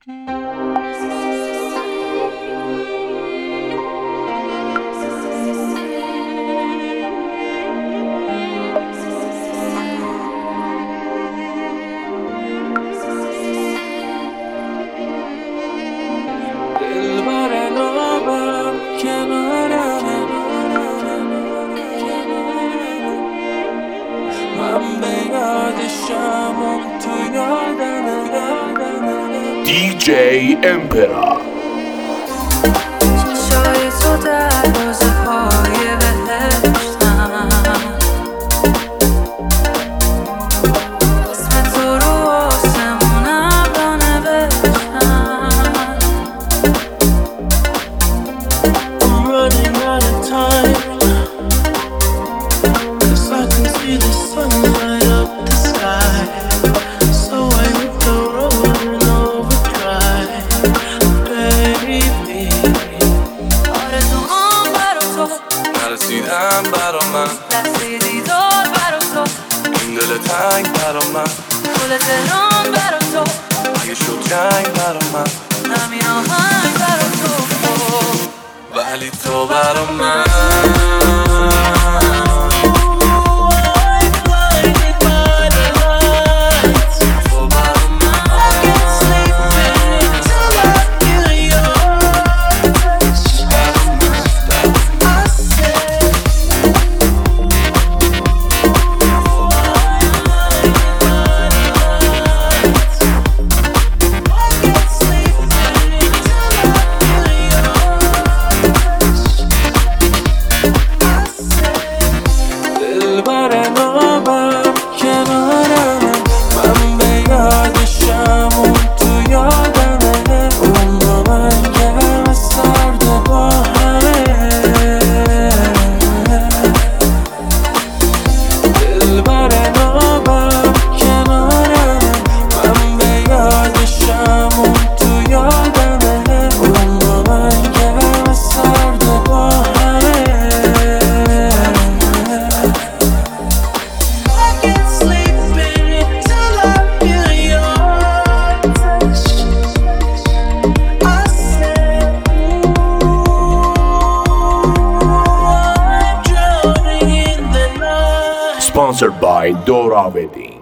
DJ Emperor. چشای تو دروازه های بهشتم، اسم تو رو آسمونم را نوشتم. I'm running out of time, 'cause I can see the sun light up the sky. So I hit the road and overdrive, baby. آرزوهام برا تو نرسیدن برا من، لحظه دیدار برا تو، این دل تنگ برا من، گل تهران برا تو، اگه شد جنگ برا من، همین آهنگ برا تو. ولی تو برا من Sponsored by Dora Wedding.